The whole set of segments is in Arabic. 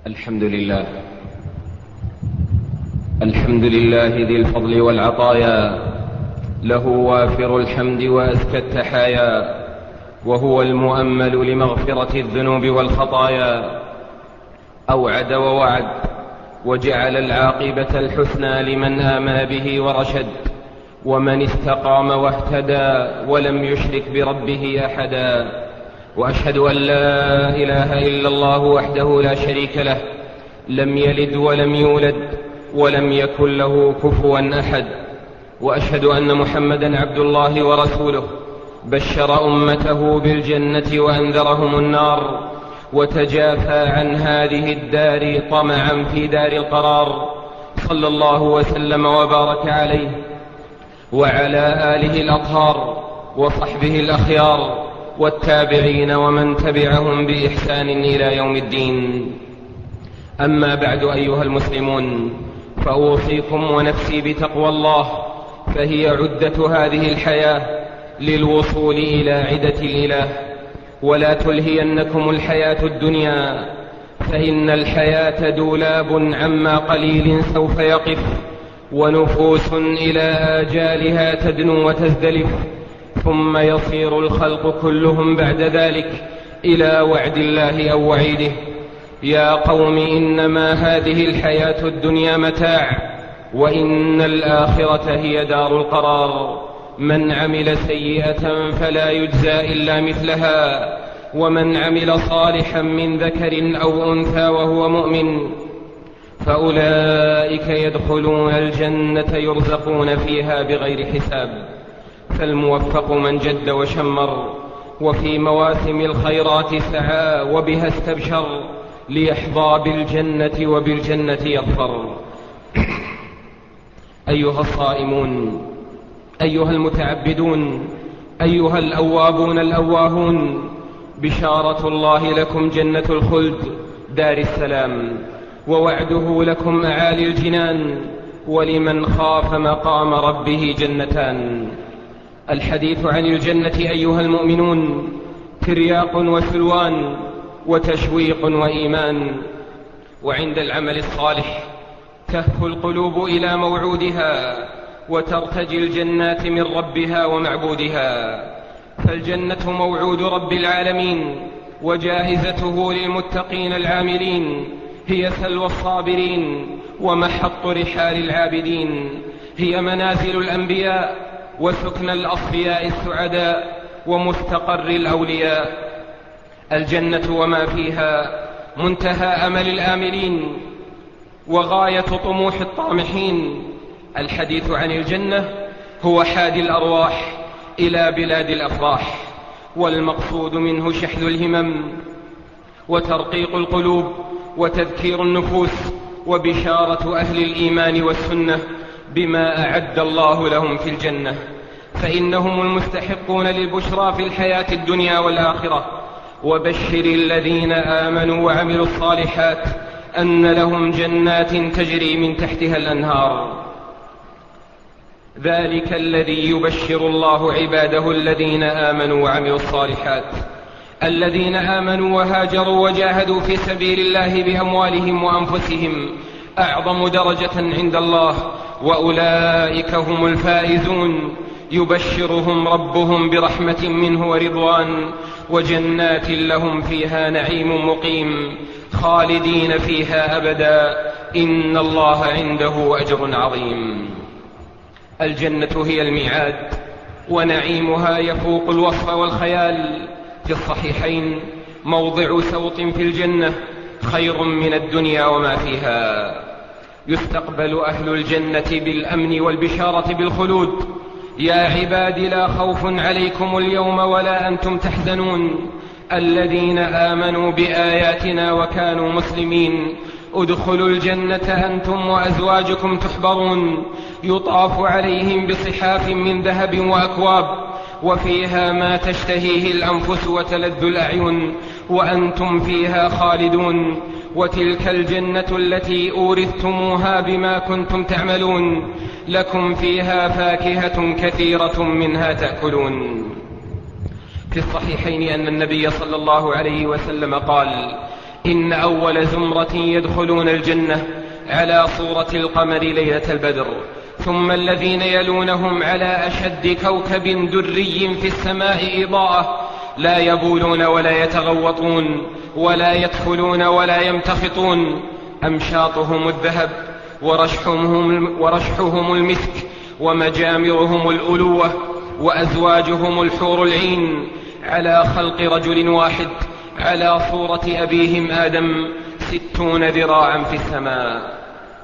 الحمد لله ذي الفضل والعطايا، له وافر الحمد وأزكى التحايا، وهو المؤمل لمغفرة الذنوب والخطايا. أوعد ووعد وجعل العاقبة الحسنى لمن آمن به ورشد، ومن استقام واهتدى ولم يشرك بربه أحدا. وأشهد أن لا إله إلا الله وحده لا شريك له، لم يلد ولم يولد ولم يكن له كفوا أحد. وأشهد أن محمدا عبد الله ورسوله، بشر أمته بالجنة وأنذرهم النار، وتجافى عن هذه الدار طمعا في دار القرار. صلى الله وسلم وبارك عليه وعلى آله الأطهار وصحبه الأخيار والتابعين ومن تبعهم بإحسان إلى يوم الدين. أما بعد، أيها المسلمون، فأوصيكم ونفسي بتقوى الله، فهي عدة هذه الحياة للوصول إلى عدة الإله. ولا تلهينكم الحياة الدنيا، فإن الحياة دولاب عما قليل سوف يقف، ونفوس إلى آجالها تدنو وتزدلف، ثم يصير الخلق كلهم بعد ذلك إلى وعد الله أو وعيده. يا قوم، إنما هذه الحياة الدنيا متاع، وإن الآخرة هي دار القرار. من عمل سيئة فلا يجزى إلا مثلها، ومن عمل صالحا من ذكر أو أنثى وهو مؤمن فأولئك يدخلون الجنة يرزقون فيها بغير حساب. فالموفق من جد وشمر، وفي مواسم الخيرات سعى وبها استبشر، ليحظى بالجنة وبالجنة يظفر. أيها الصائمون، أيها المتعبدون، أيها الأوابون الأواهون، بشارة الله لكم جنة الخلد دار السلام، ووعده لكم أعالي الجنان، ولمن خاف مقام ربه جنتان. الحديث عن الجنة أيها المؤمنون ترياق وسلوان وتشويق وإيمان، وعند العمل الصالح تهفو القلوب إلى موعودها، وترتجي الجنات من ربها ومعبودها. فالجنة موعود رب العالمين، وجائزته للمتقين العاملين، هي سلوى الصابرين ومحط رحال العابدين، هي منازل الأنبياء وسكن الأصفياء السعداء ومستقر الأولياء. الجنة وما فيها منتهى أمل الآملين وغاية طموح الطامحين. الحديث عن الجنة هو حادي الأرواح إلى بلاد الأفراح، والمقصود منه شحذ الهمم وترقيق القلوب وتذكير النفوس، وبشارة أهل الإيمان والسنة بما أعد الله لهم في الجنة، فإنهم المستحقون للبشرى في الحياة الدنيا والآخرة. وبشر الذين آمنوا وعملوا الصالحات أن لهم جنات تجري من تحتها الأنهار. ذلك الذي يبشر الله عباده الذين آمنوا وعملوا الصالحات، الذين آمنوا وهاجروا وجاهدوا في سبيل الله بأموالهم وأنفسهم، أعظم درجة عند الله، وأولئك هم الفائزون. يبشرهم ربهم برحمة منه ورضوان، وجنات لهم فيها نعيم مقيم، خالدين فيها أبدا، إن الله عنده أجر عظيم. الجنة هي الميعاد، ونعيمها يفوق الوصف والخيال. في الصحيحين: موضع سوط في الجنة خير من الدنيا وما فيها. يستقبل أهل الجنة بالأمن والبشارة بالخلود. يا عباد، لا خوف عليكم اليوم ولا أنتم تحزنون، الذين آمنوا بآياتنا وكانوا مسلمين، ادخلوا الجنة أنتم وأزواجكم تحبرون، يطاف عليهم بصحاف من ذهب وأكواب، وفيها ما تشتهيه الأنفس وتلذ الأعين، وأنتم فيها خالدون. وتلك الجنة التي أورثتموها بما كنتم تعملون، لكم فيها فاكهة كثيرة منها تأكلون. في الصحيحين أن النبي صلى الله عليه وسلم قال: إن أول زمرة يدخلون الجنة على صورة القمر ليلة البدر، ثم الذين يلونهم على أشد كوكب دري في السماء إضاءة، لا يبولون ولا يتغوطون ولا يدخلون ولا يمتخطون، أمشاطهم الذهب ورشحهم المسك، ومجامرهم الألوة، وأزواجهم الحور العين، على خلق رجل واحد على صورة أبيهم آدم 60 ذراعا في السماء.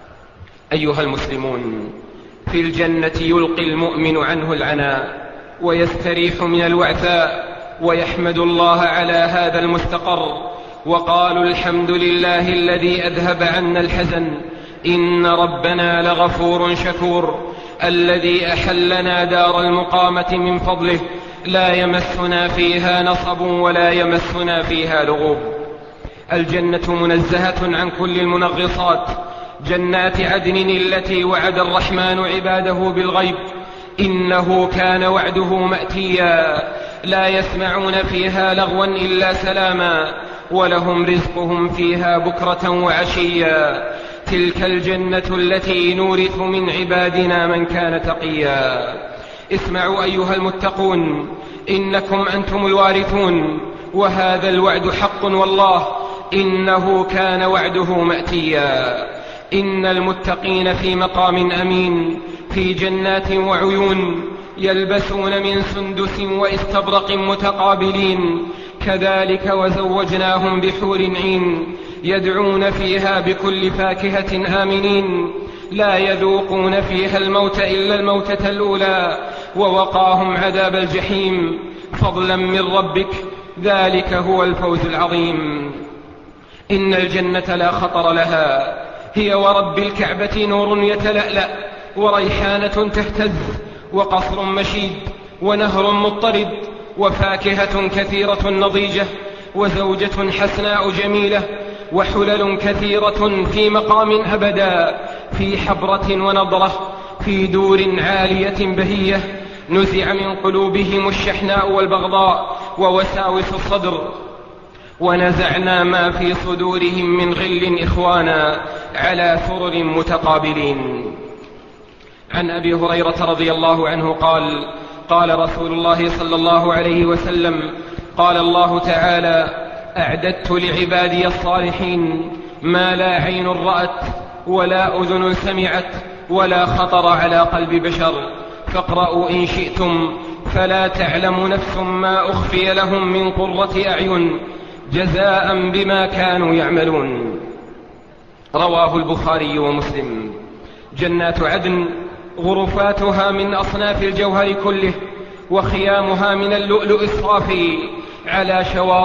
أيها المسلمون، في الجنة يلقي المؤمن عنه العناء ويستريح من الوعثاء ويحمد الله على هذا المستقر، وقالوا الحمد لله الذي أذهب عنا الحزن إن ربنا لغفور شكور، الذي أحلنا دار المقامة من فضله، لا يمسنا فيها نصب ولا يمسنا فيها لغوب. الجنة منزهة عن كل المنغصات، جنات عدن التي وعد الرحمن عباده بالغيب، إنه كان وعده مأتيا، لا يسمعون فيها لغوا إلا سلاما، ولهم رزقهم فيها بكرة وعشيا. تلك الجنة التي نورث من عبادنا من كان تقيا. اسمعوا أيها المتقون، إنكم أنتم الوارثون، وهذا الوعد حق والله، إنه كان وعده مأتيا. إن المتقين في مقام أمين في جنات وعيون، يلبسون من سندس واستبرق متقابلين، كذلك وزوجناهم بحور عين، يدعون فيها بكل فاكهة آمنين، لا يذوقون فيها الموت إلا الموتة الأولى، ووقاهم عذاب الجحيم فضلا من ربك، ذلك هو الفوز العظيم. إن الجنة لا خطر لها، هي ورب الكعبة نور يتلألأ، وريحانة تهتز، وقصر مشيد، ونهر مضطرد، وفاكهة كثيرة نضيجة، وزوجة حسناء جميلة، وحلل كثيرة في مقام أبدا، في حبرة ونضرة، في دور عالية بهية، نزع من قلوبهم الشحناء والبغضاء ووساوس الصدر، ونزعنا ما في صدورهم من غل إخوانا على سرر متقابلين. عن أبي هريرة رضي الله عنه قال: قال رسول الله صلى الله عليه وسلم: قال الله تعالى: أعددت لعبادي الصالحين ما لا عين رأت ولا أذن سمعت ولا خطر على قلب بشر، فاقرأوا إن شئتم، فلا تعلم نفس ما أخفي لهم من قرة أعين جزاء بما كانوا يعملون. رواه البخاري ومسلم. جنات عدن غرفاتها من أصناف الجوهر كله، وخيامها من اللؤلؤ الصافي، على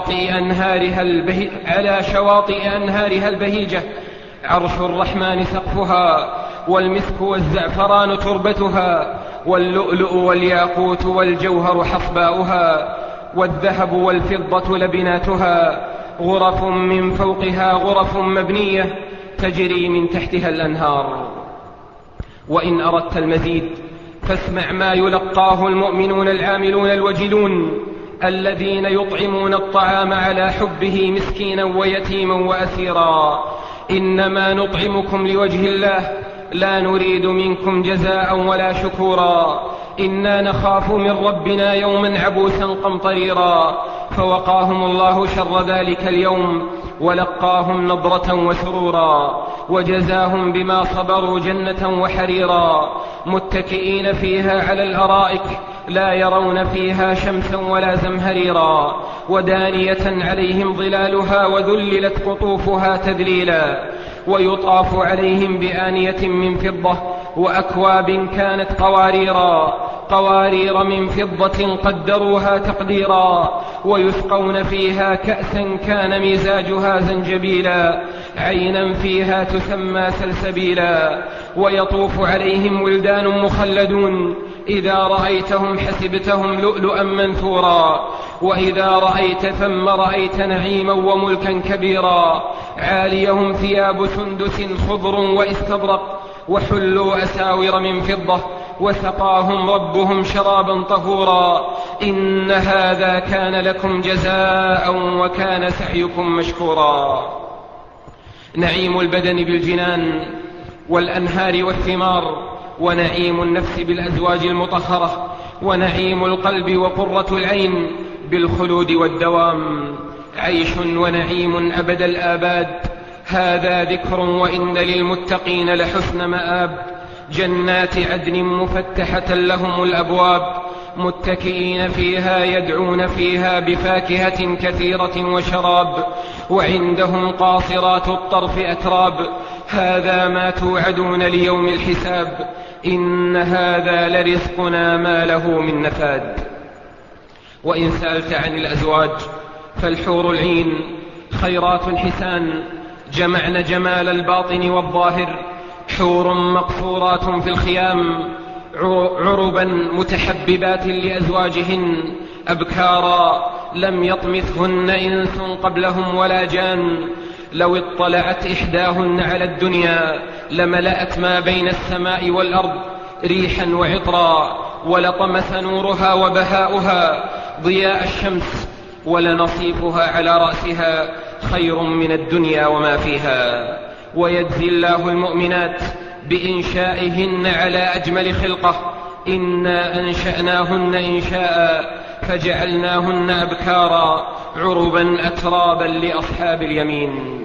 شواطئ أنهارها البهيجة، عرش الرحمن سقفها، والمسك والزعفران تربتها، واللؤلؤ والياقوت والجوهر حصباؤها، والذهب والفضة لبناتها، غرف من فوقها غرف مبنية تجري من تحتها الأنهار. وإن أردت المزيد فاسمع ما يلقاه المؤمنون العاملون الوجلون، الذين يطعمون الطعام على حبه مسكينا ويتيما وأسيرا. إنما نطعمكم لوجه الله، لا نريد منكم جزاء ولا شكورا، إنا نخاف من ربنا يوما عبوسا قمطريرا. فوقاهم الله شر ذلك اليوم، ولقاهم نضرة وسرورا، وجزاهم بما صبروا جنة وحريرا، متكئين فيها على الأرائك، لا يرون فيها شمسا ولا زمهريرا، ودانية عليهم ظلالها، وذللت قطوفها تذليلا، ويطاف عليهم بآنية من فضة، وأكواب كانت قوارير من فضة قدروها تقديرا، ويسقون فيها كأسا كان مزاجها زنجبيلا، عينا فيها تسمى سلسبيلا. ويطوف عليهم ولدان مخلدون، إذا رأيتهم حسبتهم لؤلؤا منثورا، وإذا رأيت ثم رأيت نعيما وملكا كبيرا. عاليهم ثياب سندس خضر واستبرق، وحلوا أساور من فضة، وسقاهم ربهم شرابا طهورا. إن هذا كان لكم جزاء وكان سعيكم مشكورا. نعيم البدن بالجنان والأنهار والثمار، ونعيم النفس بالأزواج المطهرة، ونعيم القلب وقرة العين بالخلود والدوام. عيش ونعيم أبد الآباد، هذا ذكر وإن للمتقين لحسن مآب. جنات عدن مفتحة لهم الأبواب، متكئين فيها يدعون فيها بفاكهة كثيرة وشراب، وعندهم قاصرات الطرف أتراب. هذا ما توعدون ليوم الحساب، إن هذا لرزقنا ما له من نفاد. وإن سألت عن الأزواج فالحور العين خيرات حسان، جمعن جمال الباطن والظاهر، حور مقصورات في الخيام، عربا متحببات لأزواجهن، أبكارا لم يطمثهن إنس قبلهم ولا جان. لو اطلعت إحداهن على الدنيا لملأت ما بين السماء والأرض ريحا وعطرا، ولطمس نورها وبهاؤها ضياء الشمس، ولنصيفها على رأسها خير من الدنيا وما فيها. ويجزي الله المؤمنات بإنشائهن على أجمل خلقة، إنا أنشأناهن إنشاء فجعلناهن أبكارا عربا أترابا لأصحاب اليمين.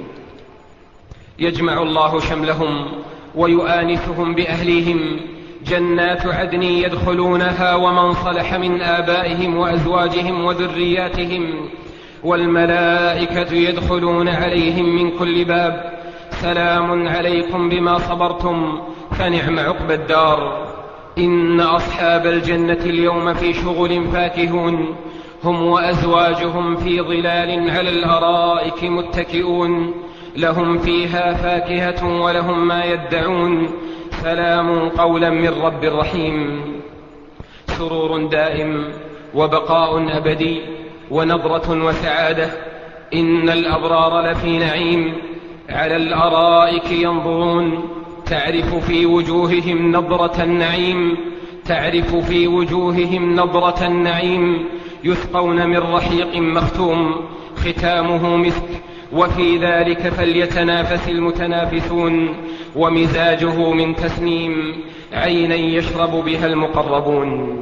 يجمع الله شملهم ويؤانسهم بأهليهم، جنات عدن يدخلونها ومن صلح من آبائهم وأزواجهم وذرياتهم، والملائكة يدخلون عليهم من كل باب، سلام عليكم بما صبرتم فنعم عقبى الدار. إن أصحاب الجنة اليوم في شغل فاكهون، هم وأزواجهم في ظلال على الأرائك متكئون، لهم فيها فاكهة ولهم ما يدعون، سلام قولا من رب رحيم. سرور دائم وبقاء أبدي ونضرة وسعادة، إن الأبرار لفي نعيم على الأرائك ينظرون، تعرف في وجوههم نضرة النعيم، تعرف في وجوههم نضرة النعيم، يسقون من رحيق مختوم ختامه مسك، وفي ذلك فليتنافس المتنافسون، ومزاجه من تسنيم، عينا يشرب بها المقربون.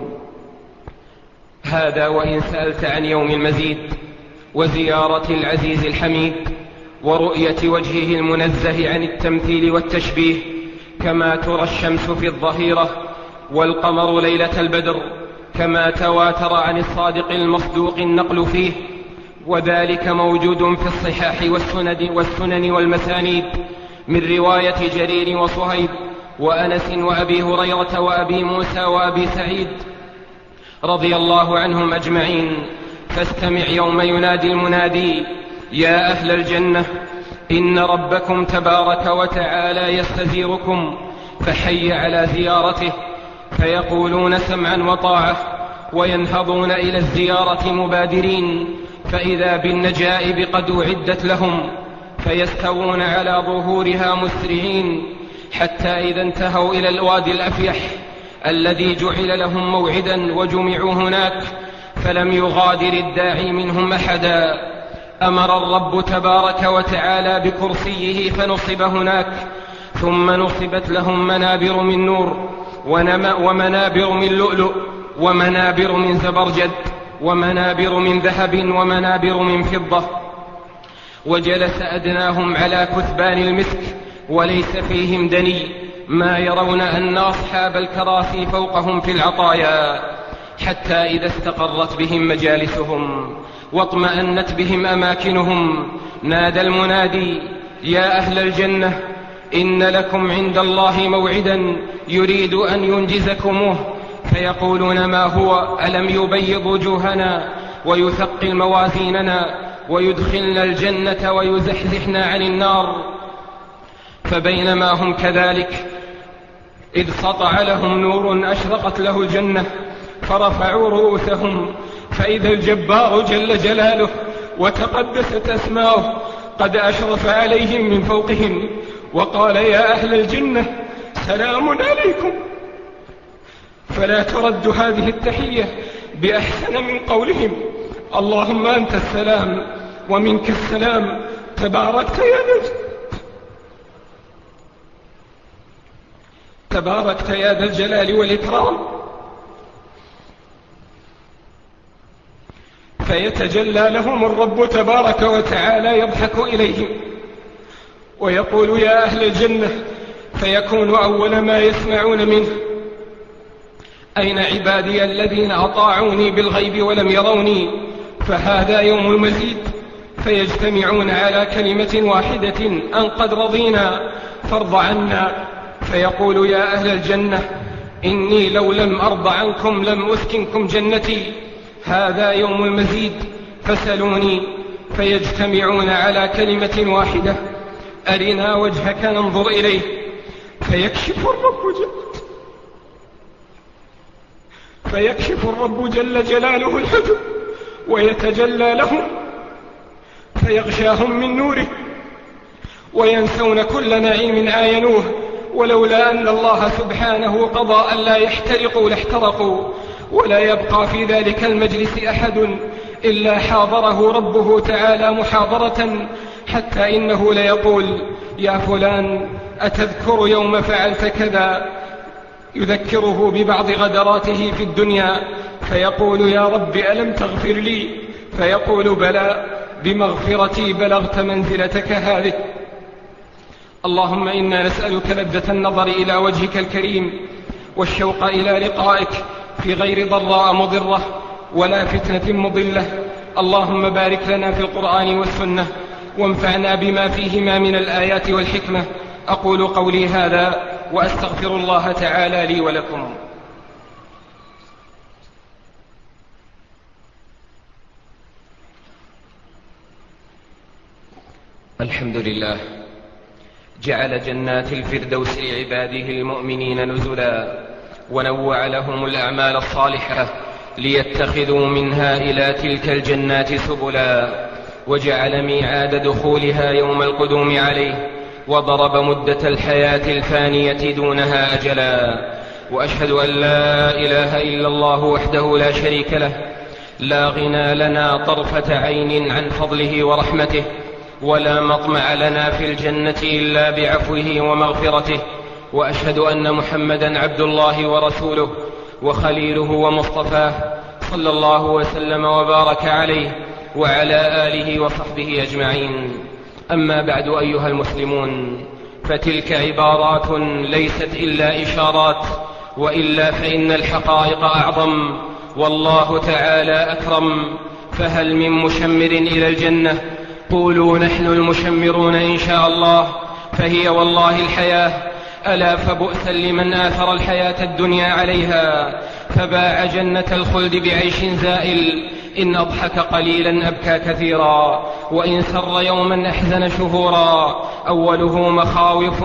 هذا وإن سألت عن يوم المزيد وزيارة العزيز الحميد ورؤية وجهه المنزه عن التمثيل والتشبيه، كما ترى الشمس في الظهيرة والقمر ليلة البدر، كما تواتر عن الصادق المصدوق النقل فيه، وذلك موجود في الصحاح والسنن والمسانيد من رواية جرير وصهيب وأنس وأبي هريرة وأبي موسى وأبي سعيد رضي الله عنهم أجمعين. فاستمع يوم ينادي المنادي: يا أهل الجنة، إن ربكم تبارك وتعالى يستزيركم، فحي على زيارته، فيقولون سمعا وطاعة، وينهضون إلى الزيارة مبادرين، فإذا بالنجائب قد أعدت لهم، فيستوون على ظهورها مسرعين، حتى إذا انتهوا إلى الوادي الأفيح الذي جعل لهم موعدا وجمعوا هناك، فلم يغادر الداعي منهم أحدا، أمر الرب تبارك وتعالى بكرسيه فنصب هناك، ثم نصبت لهم منابر من نور، ومنابر من لؤلؤ، ومنابر من زبرجد، ومنابر من ذهب، ومنابر من فضة. وجلس أدناهم على كثبان المسك، وليس فيهم دني، ما يرون أن أصحاب الكراسي فوقهم في العطايا، حتى إذا استقرت بهم مجالسهم واطمأنت بهم أماكنهم، نادى المنادي: يا أهل الجنة، إن لكم عند الله موعدا يريد أن ينجزكموه. فيقولون: ما هو؟ ألم يبيض وجوهنا ويثقل موازيننا ويدخلنا الجنة ويزحزحنا عن النار؟ فبينما هم كذلك إذ سطع لهم نور أشرقت له الجنة، فرفعوا رؤوسهم فإذا الجبار جل جلاله وتقدست أسماؤه قد أشرف عليهم من فوقهم، وقال: يا أهل الجنة، سلام عليكم. فلا ترد هذه التحية بأحسن من قولهم: اللهم أنت السلام ومنك السلام، تباركت يا ذا تباركت يا ذا الجلال والإكرام، فيتجلى لهم الرب تبارك وتعالى يضحك إليهم ويقول يا أهل الجنة، فيكون أول ما يسمعون منه أين عبادي الذين أطاعوني بالغيب ولم يروني، فهذا يوم المزيد، فيجتمعون على كلمة واحدة أن قد رضينا فارض عنا. فيقول يا أهل الجنة إني لو لم أرض عنكم لم أسكنكم جنتي، هذا يوم المزيد فسلوني. فيجتمعون على كلمة واحدة أرنا وجهك ننظر إليه، فيكشف الرب جل جلاله الحجب ويتجلى لهم فيغشاهم من نوره وينسون كل نعيم آينوه، ولولا أن الله سبحانه قضى أن لا يحترقوا لاحترقوا، ولا يبقى في ذلك المجلس أحد إلا حاضره ربه تعالى محاضرة، حتى إنه ليقول يا فلان أتذكر يوم فعلت كذا، يذكره ببعض غدراته في الدنيا، فيقول يا رب ألم تغفر لي؟ فيقول بلى، بمغفرتي بلغت منزلتك هذه. اللهم إنا نسألك لذة النظر إلى وجهك الكريم والشوق إلى لقائك في غير ضراء مضرة ولا فتنة مضلة. اللهم بارك لنا في القرآن والسنة وانفعنا بما فيهما من الآيات والحكمة. أقول قولي هذا وأستغفر الله تعالى لي ولكم. الحمد لله، جعل جنات الفردوس لعباده المؤمنين نزلا، ونوع لهم الأعمال الصالحة ليتخذوا منها إلى تلك الجنات سبلا، وجعل ميعاد دخولها يوم القدوم عليه، وضرب مدة الحياة الفانية دونها أجلا. وأشهد أن لا إله إلا الله وحده لا شريك له، لا غنى لنا طرفة عين عن فضله ورحمته، ولا مطمع لنا في الجنة إلا بعفوه ومغفرته. وأشهد أن محمدا عبد الله ورسوله وخليله ومصطفاه، صلى الله وسلم وبارك عليه وعلى آله وصحبه أجمعين. أما بعد أيها المسلمون، فتلك عبارات ليست إلا إشارات، وإلا فإن الحقائق أعظم، والله تعالى أكرم. فهل من مشمر إلى الجنة؟ قولوا نحن المشمرون إن شاء الله، فهي والله الحياة. ألا فبؤسا لمن آثر الحياة الدنيا عليها، فباع جنة الخلد بعيش زائل. إن أضحك قليلا أبكى كثيرا، وإن سر يوما أحزن شهورا. أوله مخاوف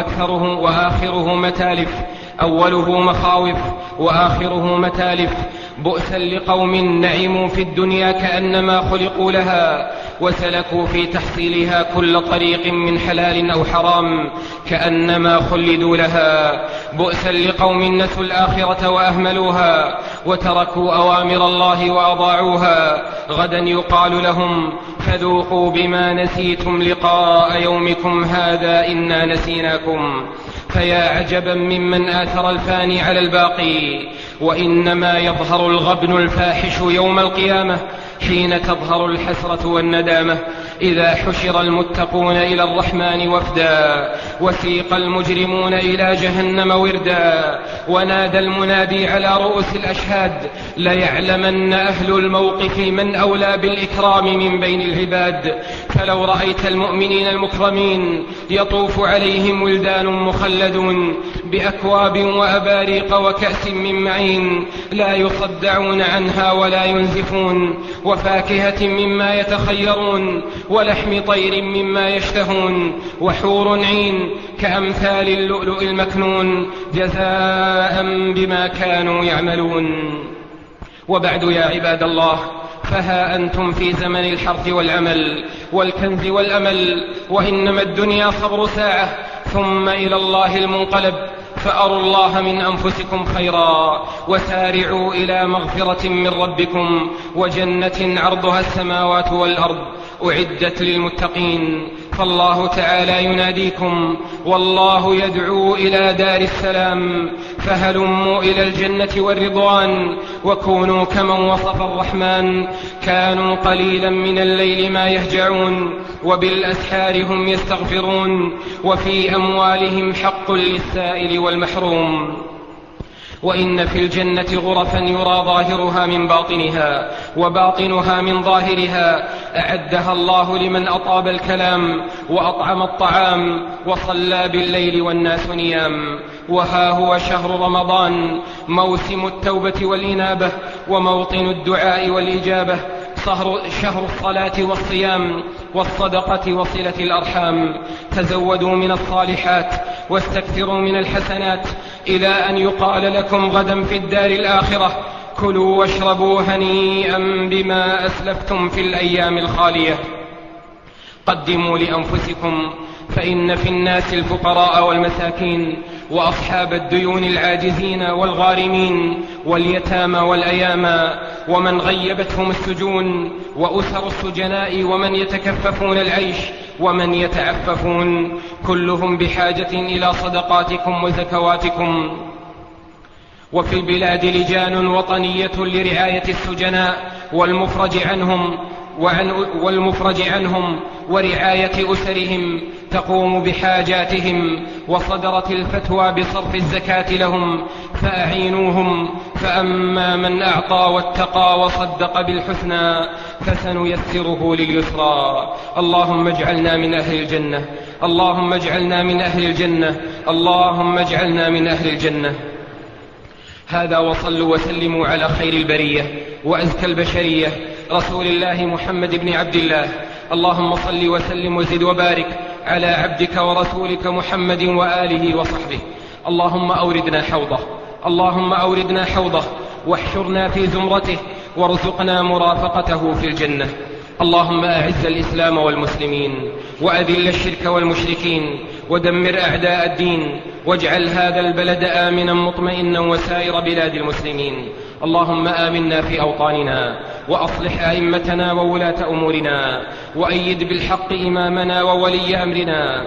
وآخره متالف، أوله مخاوف وآخره متالف. بؤسا لقوم نعموا في الدنيا كأنما خلقوا لها، وسلكوا في تحصيلها كل طريق من حلال أو حرام كأنما خلدوا لها. بؤسا لقوم نسوا الآخرة وأهملوها، وتركوا أوامر الله وأضاعوها. غدا يقال لهم فذوقوا بما نسيتم لقاء يومكم هذا إنا نسيناكم. فيا عجبا ممن آثر الفاني على الباقي. وإنما يظهر الغبن الفاحش يوم القيامة، حين تظهر الحسرة والندامة، إذا حشر المتقون إلى الرحمن وفدا، وسيق المجرمون إلى جهنم وردا، ونادى المنادي على رؤوس الأشهاد ليعلمن أهل الموقف من أولى بالإكرام من بين العباد. فلو رأيت المؤمنين المكرمين يطوف عليهم ولدان مخلدون بأكواب وأباريق وكأس من معين لا يصدعون عنها ولا ينزفون، وفاكهة مما يتخيرون، ولحم طير مما يشتهون، وحور عين كأمثال اللؤلؤ المكنون، جزاء بما كانوا يعملون. وبعد يا عباد الله، فها أنتم في زمن الحرث والعمل والكنز والأمل، وإنما الدنيا صبر ساعة ثم إلى الله المنقلب. فأروا الله من أنفسكم خيرا، وسارعوا إلى مغفرة من ربكم وجنة عرضها السماوات والأرض أعدت للمتقين. فالله تعالى يناديكم والله يدعو إلى دار السلام، فهلموا إلى الجنة والرضوان وكونوا كمن وصف الرحمن كانوا قليلا من الليل ما يهجعون وبالأسحار هم يستغفرون وفي أموالهم حق للسائل والمحروم. وإن في الجنة غرفا يرى ظاهرها من باطنها وباطنها من ظاهرها أعدها الله لمن أطاب الكلام وأطعم الطعام وصلى بالليل والناس نيام. وها هو شهر رمضان موسم التوبة والإنابة وموطن الدعاء والإجابة، شهر الصلاة والصيام والصدقة وصلة الأرحام. تزودوا من الصالحات واستكثروا من الحسنات إلى أن يقال لكم غدا في الدار الآخرة كلوا واشربوا هنيئا بما أسلفتم في الأيام الخالية. قدموا لأنفسكم فإن في الناس الفقراء والمساكين وأصحاب الديون العاجزين والغارمين واليتامى والأيامى ومن غيبتهم السجون وأسر السجناء ومن يتكففون العيش ومن يتعففون، كلهم بحاجة إلى صدقاتكم وزكواتكم. وفي البلاد لجان وطنية لرعاية السجناء والمفرج عنهم ورعاية أسرهم تقوم بحاجاتهم، وصدرت الفتوى بصرف الزكاة لهم فأعينوهم. فأما من أعطى واتقى وصدق بالحسنى فسنيسره لليسرى. اللهم اجعلنا من أهل الجنة، اللهم اجعلنا من أهل الجنة، اللهم اجعلنا من أهل الجنة. هذا وصلوا وسلموا على خير البرية وأزكى البشرية رسول الله محمد بن عبد الله. اللهم صل وسلم وزد وبارك على عبدك ورسولك محمد وآله وصحبه. اللهم أوردنا حوضه، اللهم أوردنا حوضه واحشرنا في زمرته وارزقنا مرافقته في الجنة. اللهم أعز الإسلام والمسلمين وأذل الشرك والمشركين ودمر أعداء الدين واجعل هذا البلد آمنا مطمئنا وسائر بلاد المسلمين. اللهم آمنا في أوطاننا وأصلح أئمتنا وولاة أمورنا وأيد بالحق إمامنا وولي أمرنا.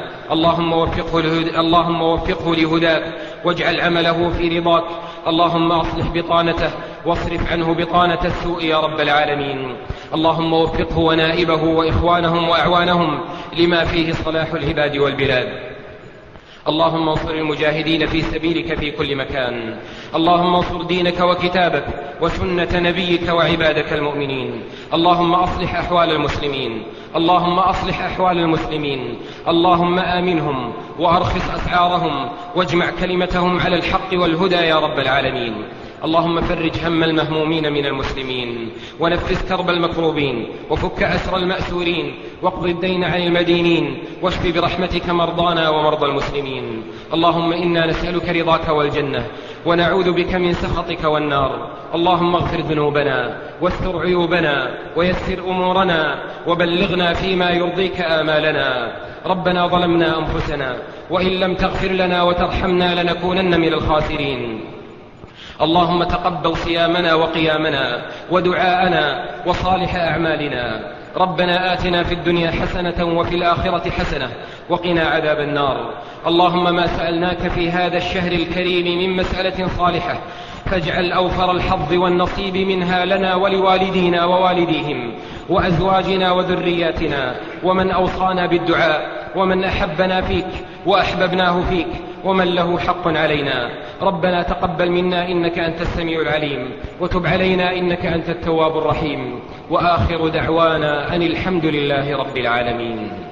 اللهم وفقه لهداك واجعل عمله في رضاك. اللهم أصلح بطانته واصرف عنه بطانة السوء يا رب العالمين. اللهم وفقه ونائبه وإخوانهم وأعوانهم لما فيه صلاح العباد والبلاد. اللهم انصر المجاهدين في سبيلك في كل مكان. اللهم انصر دينك وكتابك وسنة نبيك وعبادك المؤمنين. اللهم أصلح أحوال المسلمين، اللهم أصلح أحوال المسلمين. اللهم آمنهم وأرخص أسعارهم واجمع كلمتهم على الحق والهدى يا رب العالمين. اللهم فرج هم المهمومين من المسلمين ونفس كرب المكروبين وفك أسر المأسورين واقض الدين عن المدينين واشف برحمتك مرضانا ومرضى المسلمين. اللهم إنا نسألك رضاك والجنة ونعوذ بك من سخطك والنار. اللهم اغفر ذنوبنا واستر عيوبنا ويسر أمورنا وبلغنا فيما يرضيك آمالنا. ربنا ظلمنا أنفسنا وإن لم تغفر لنا وترحمنا لنكونن من الخاسرين. اللهم تقبل صيامنا وقيامنا ودعاءنا وصالح أعمالنا. ربنا آتنا في الدنيا حسنة وفي الآخرة حسنة وقنا عذاب النار. اللهم ما سألناك في هذا الشهر الكريم من مسألة صالحة فاجعل أوفر الحظ والنصيب منها لنا ولوالدينا ووالديهم وأزواجنا وذرياتنا ومن أوصانا بالدعاء ومن أحبنا فيك وأحببناه فيك ومن له حق علينا. ربنا تقبل منا إنك أنت السميع العليم وتب علينا إنك أنت التواب الرحيم. وآخر دعوانا أن الحمد لله رب العالمين.